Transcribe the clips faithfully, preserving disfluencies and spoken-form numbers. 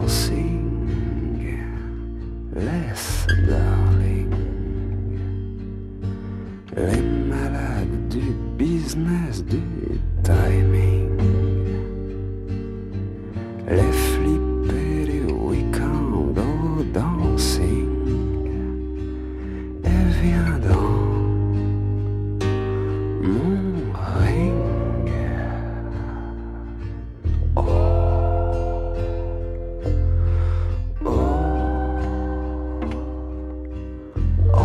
dancing, laisse darling. Les malades du business, du timing, les flippés du week-end au dancing, et viens dans mon ring. Oh, oh, oh,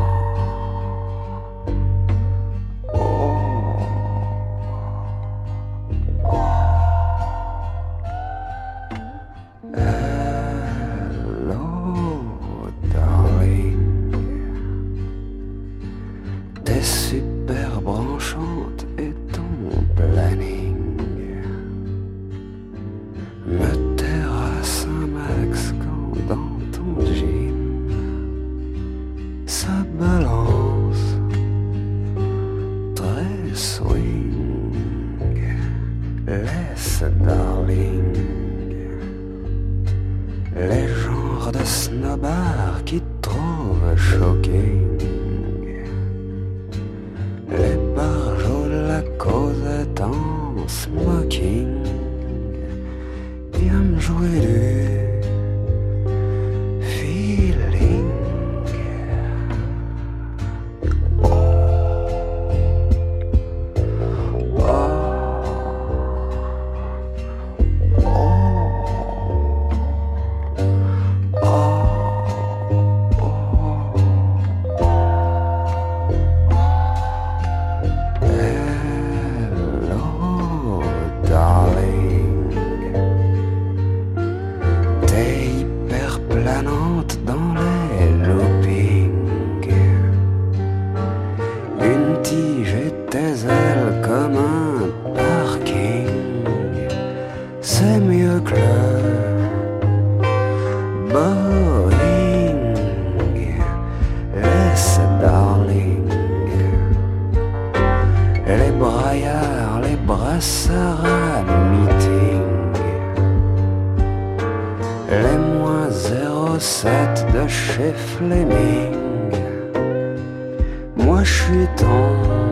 hello, darling. T'es super branchante et ton planning me terrasse un max quand dans ton gym ça balance très swing. Laisse darling les genres de snobards qui te trouvent shocking. Les barjots de la causette en smoking, viens me jouer du feeling. Oh, oh, oh, oh, oh. Hello, darling. T'es hyper planante dans les loopings. Une tige et tes ailes comme un parking. C'est mieux que le Boeing. Laisse darling les braillards, les brassards à meeting, les moins zéro sept de chez Fleming. Moi je suis ton